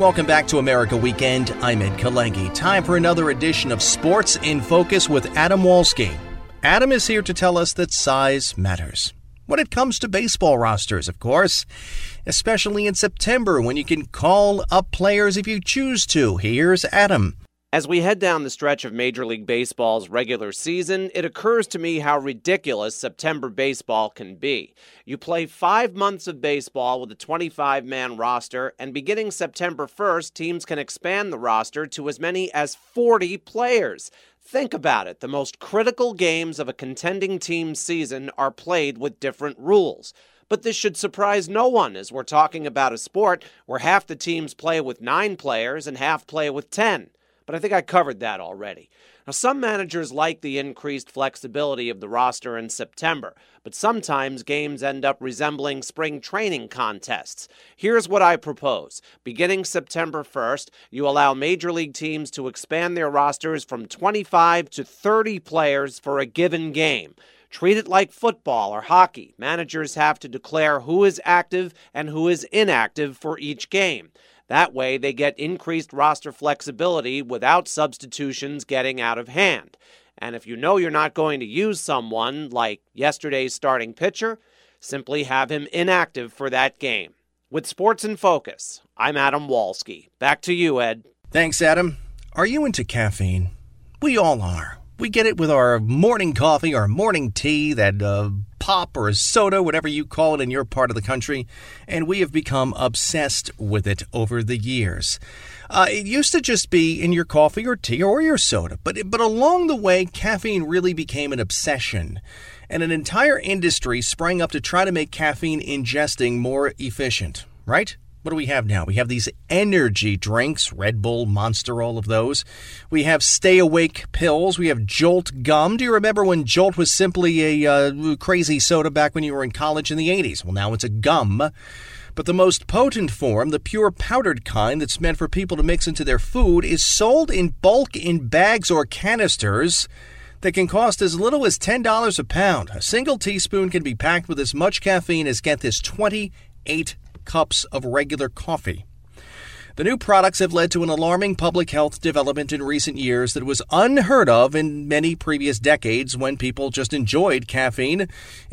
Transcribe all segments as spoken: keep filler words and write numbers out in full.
Welcome back to America Weekend. I'm Ed Kalengi. Time for another edition of Sports in Focus with Adam Walski. Adam is here to tell us that size matters. When it comes to baseball rosters, of course, especially in September when you can call up players if you choose to. Here's Adam. As we head down the stretch of Major League Baseball's regular season, it occurs to me how ridiculous September baseball can be. You play five months of baseball with a twenty-five man roster, and beginning September first, teams can expand the roster to as many as forty players. Think about it. The most critical games of a contending team's season are played with different rules. But this should surprise no one, as we're talking about a sport where half the teams play with nine players and half play with ten. But I think I covered that already. Now, some managers like the increased flexibility of the roster in September, but sometimes games end up resembling spring training contests. Here's what I propose. Beginning September first, you allow major league teams to expand their rosters from twenty-five to thirty players for a given game. Treat it like football or hockey. Managers have to declare who is active and who is inactive for each game. That way, they get increased roster flexibility without substitutions getting out of hand. And if you know you're not going to use someone, like yesterday's starting pitcher, simply have him inactive for that game. With Sports in Focus, I'm Adam Walski. Back to you, Ed. Thanks, Adam. Are you into caffeine? We all are. We get it with our morning coffee, our morning tea, that uh, pop or soda, whatever you call it in your part of the country, and we have become obsessed with it over the years. Uh, it used to just be in your coffee or tea or your soda, but but along the way, caffeine really became an obsession, and an entire industry sprang up to try to make caffeine ingesting more efficient, right? What do we have now? We have these energy drinks, Red Bull, Monster, all of those. We have Stay Awake pills. We have Jolt gum. Do you remember when Jolt was simply a uh, crazy soda back when you were in college in the eighties? Well, now it's a gum. But the most potent form, the pure powdered kind that's meant for people to mix into their food, is sold in bulk in bags or canisters that can cost as little as ten dollars a pound. A single teaspoon can be packed with as much caffeine as, get this, twenty-eight cups of regular coffee. The new products have led to an alarming public health development in recent years that was unheard of in many previous decades when people just enjoyed caffeine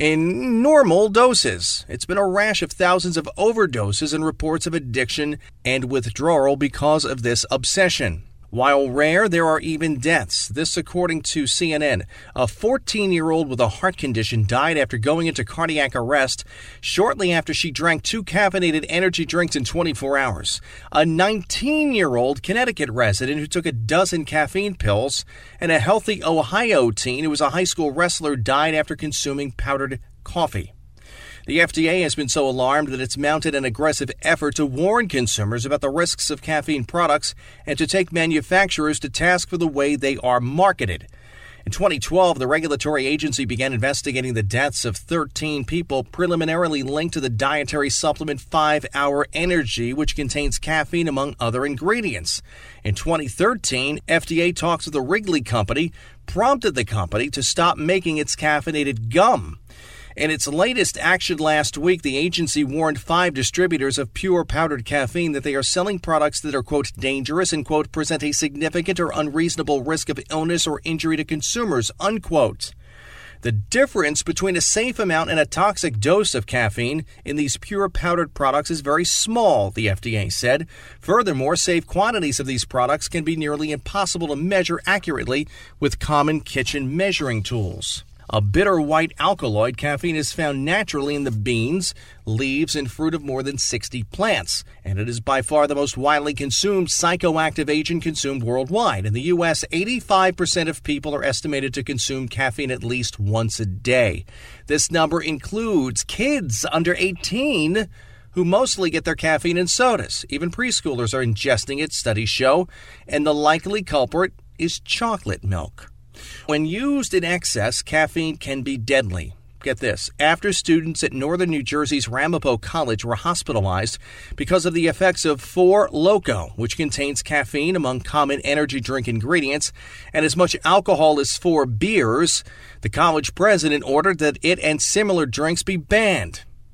in normal doses. It's been a rash of thousands of overdoses and reports of addiction and withdrawal because of this obsession. While rare, there are even deaths. This according to C N N. A fourteen-year-old with a heart condition died after going into cardiac arrest shortly after she drank two caffeinated energy drinks in twenty-four hours. A nineteen-year-old Connecticut resident who took a dozen caffeine pills, and a healthy Ohio teen who was a high school wrestler died after consuming powdered coffee. The F D A has been so alarmed that it's mounted an aggressive effort to warn consumers about the risks of caffeine products and to take manufacturers to task for the way they are marketed. In twenty twelve, the regulatory agency began investigating the deaths of thirteen people preliminarily linked to the dietary supplement five hour Energy, which contains caffeine among other ingredients. In twenty thirteen, F D A talks with the Wrigley Company prompted the company to stop making its caffeinated gum. In its latest action last week, the agency warned five distributors of pure powdered caffeine that they are selling products that are, quote, dangerous and, quote, present a significant or unreasonable risk of illness or injury to consumers, unquote. The difference between a safe amount and a toxic dose of caffeine in these pure powdered products is very small, the F D A said. Furthermore, safe quantities of these products can be nearly impossible to measure accurately with common kitchen measuring tools. A bitter white alkaloid, caffeine is found naturally in the beans, leaves, and fruit of more than sixty plants, and it is by far the most widely consumed psychoactive agent consumed worldwide. In the U S, eighty-five percent of people are estimated to consume caffeine at least once a day. This number includes kids under eighteen who mostly get their caffeine in sodas. Even preschoolers are ingesting it, studies show, and the likely culprit is chocolate milk. When used in excess, caffeine can be deadly. Get this. After students at northern New Jersey's Ramapo College were hospitalized because of the effects of Four Loko, which contains caffeine among common energy drink ingredients and as much alcohol as four beers, the college president ordered that it and similar drinks be banned.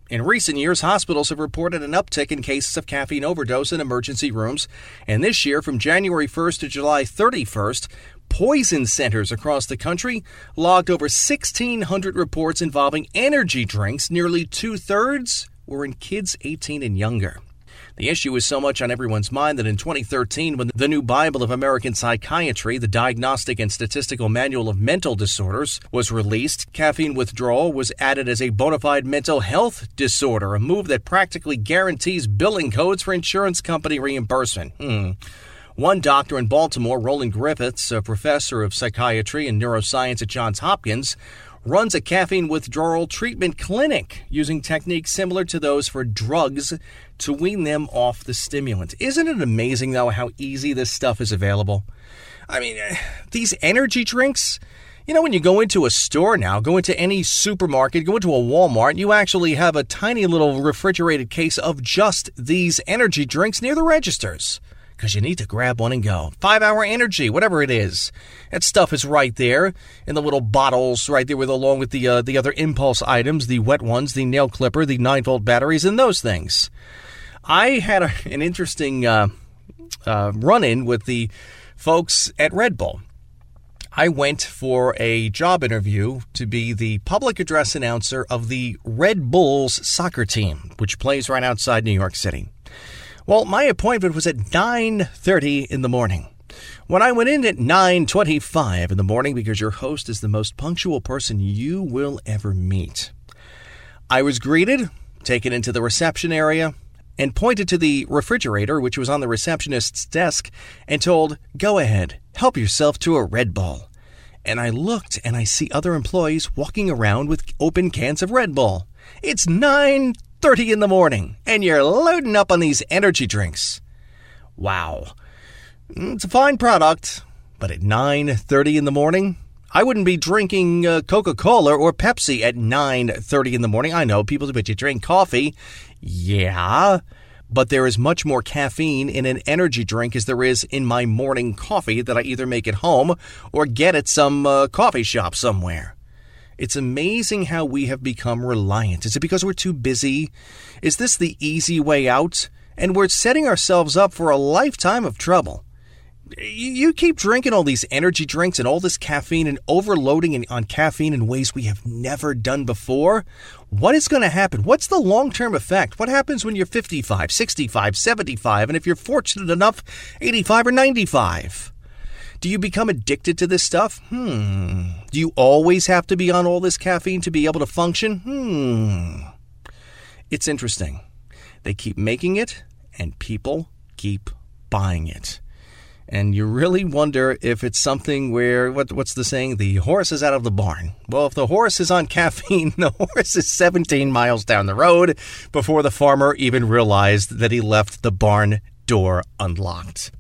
In recent years, hospitals have reported an uptick in cases of caffeine overdose in emergency rooms, and this year, from January first to July thirty-first, poison centers across the country logged over sixteen hundred reports involving energy drinks. Nearly two-thirds were in kids eighteen and younger. The issue is so much on everyone's mind that in twenty thirteen, when the new Bible of American Psychiatry, the Diagnostic and Statistical Manual of Mental Disorders, was released, caffeine withdrawal was added as a bona fide mental health disorder, a move that practically guarantees billing codes for insurance company reimbursement. Hmm. One doctor in Baltimore, Roland Griffiths, a professor of psychiatry and neuroscience at Johns Hopkins, runs a caffeine withdrawal treatment clinic using techniques similar to those for drugs to wean them off the stimulant. Isn't it amazing, though, how easy this stuff is available? I mean, these energy drinks, you know, when you go into a store now, go into any supermarket, go into a Walmart, you actually have a tiny little refrigerated case of just these energy drinks near the registers. Because you need to grab one and go. Five-hour energy, whatever it is. That stuff is right there in the little bottles right there with along with the uh, the other impulse items, the wet ones, the nail clipper, the nine-volt batteries, and those things. I had a, an interesting uh, uh, run-in with the folks at Red Bull. I went for a job interview to be the public address announcer of the Red Bulls soccer team, which plays right outside New York City. Well, my appointment was at nine thirty in the morning. When I went in at nine twenty-five in the morning, because your host is the most punctual person you will ever meet, I was greeted, taken into the reception area, and pointed to the refrigerator, which was on the receptionist's desk, and told, "Go ahead, help yourself to a Red Bull." And I looked, and I see other employees walking around with open cans of Red Bull. It's nine thirty in the morning, and you're loading up on these energy drinks. Wow. It's a fine product, but at nine thirty in the morning, I wouldn't be drinking uh, Coca-Cola or Pepsi at nine thirty in the morning. I know people, but you drink coffee. Yeah, but there is much more caffeine in an energy drink as there is in my morning coffee that I either make at home or get at some uh, coffee shop somewhere. It's amazing how we have become reliant. Is it because we're too busy? Is this the easy way out? And we're setting ourselves up for a lifetime of trouble. You keep drinking all these energy drinks and all this caffeine and overloading on caffeine in ways we have never done before. What is going to happen? What's the long-term effect? What happens when you're fifty-five, sixty-five, seventy-five, and if you're fortunate enough, eighty-five or ninety-five? Do you become addicted to this stuff? Hmm. Do you always have to be on all this caffeine to be able to function? Hmm. It's interesting. They keep making it, and people keep buying it. And you really wonder if it's something where, what, what's the saying? The horse is out of the barn. Well, if the horse is on caffeine, the horse is seventeen miles down the road before the farmer even realized that he left the barn door unlocked.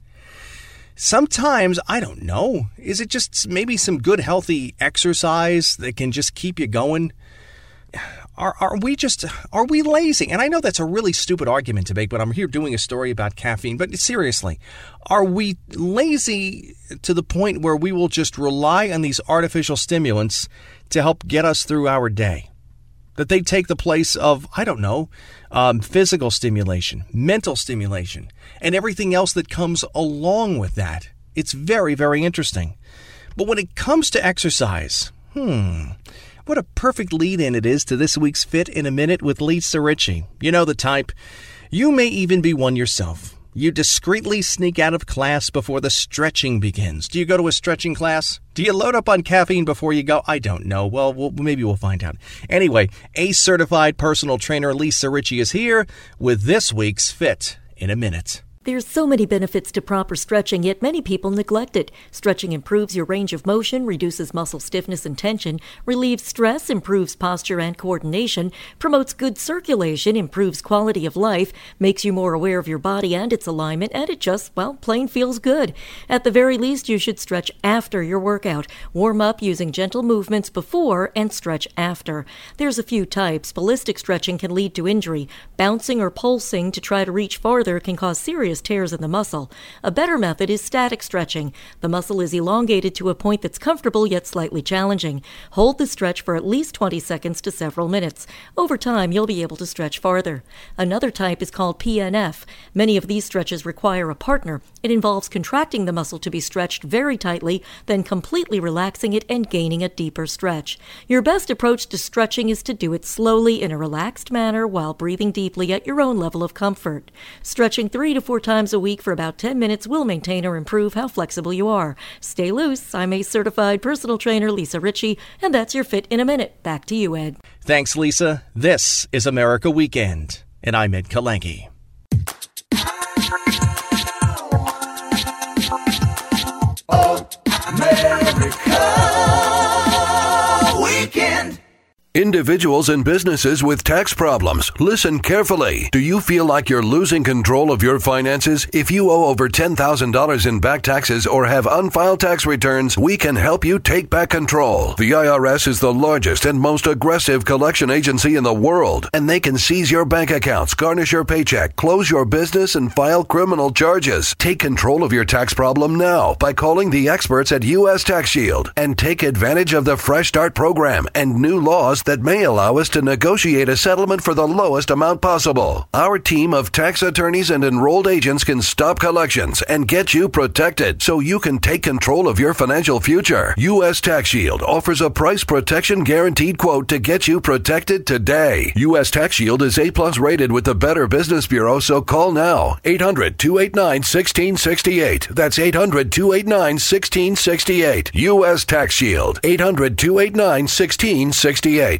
Sometimes, I don't know, is it just maybe some good healthy exercise that can just keep you going? Are are we just, are we lazy? And I know that's a really stupid argument to make, but I'm here doing a story about caffeine. But seriously, are we lazy to the point where we will just rely on these artificial stimulants to help get us through our day? That they take the place of, I don't know, um, physical stimulation, mental stimulation, and everything else that comes along with that. It's very, very interesting. But when it comes to exercise, hmm, what a perfect lead-in it is to this week's Fit in a Minute with Lisa Ritchie. You know the type. You may even be one yourself. You discreetly sneak out of class before the stretching begins. Do you go to a stretching class? Do you load up on caffeine before you go? I don't know. Well, we'll maybe we'll find out. Anyway, A certified personal trainer Lisa Ritchie is here with this week's Fit in a Minute. There's so many benefits to proper stretching, yet many people neglect it. Stretching improves your range of motion, reduces muscle stiffness and tension, relieves stress, improves posture and coordination, promotes good circulation, improves quality of life, makes you more aware of your body and its alignment, and it just, well, plain feels good. At the very least, you should stretch after your workout. Warm up using gentle movements before and stretch after. There's a few types. Ballistic stretching can lead to injury. Bouncing or pulsing to try to reach farther can cause serious serious tears in the muscle. A better method is static stretching. The muscle is elongated to a point that's comfortable yet slightly challenging. Hold the stretch for at least twenty seconds to several minutes. Over time, you'll be able to stretch farther. Another type is called P N F. Many of these stretches require a partner. It involves contracting the muscle to be stretched very tightly, then completely relaxing it and gaining a deeper stretch. Your best approach to stretching is to do it slowly in a relaxed manner while breathing deeply at your own level of comfort. Stretching three to four times a week for about ten minutes will maintain or improve how flexible you are. Stay loose. I'm a certified personal trainer, Lisa Ritchie, and that's your Fit in a Minute. Back to you, Ed. Thanks, Lisa. This is America Weekend, and I'm Ed Kalenki. America Weekend. Individuals and businesses with tax problems, listen carefully. Do you feel like you're losing control of your finances? If you owe over ten thousand dollars in back taxes or have unfiled tax returns, we can help you take back control. The I R S is the largest and most aggressive collection agency in the world, and they can seize your bank accounts, garnish your paycheck, close your business, and file criminal charges. Take control of your tax problem now by calling the experts at U S Tax Shield and take advantage of the Fresh Start program and new laws that may allow us to negotiate a settlement for the lowest amount possible. Our team of tax attorneys and enrolled agents can stop collections and get you protected so you can take control of your financial future. U S Tax Shield offers a price protection guaranteed quote to get you protected today. U S Tax Shield is A plus rated with the Better Business Bureau, so call now. eight hundred, two eight nine, one six six eight. That's eight hundred, two eight nine, one six six eight. U S Tax Shield. eight hundred, two eight nine, one six six eight.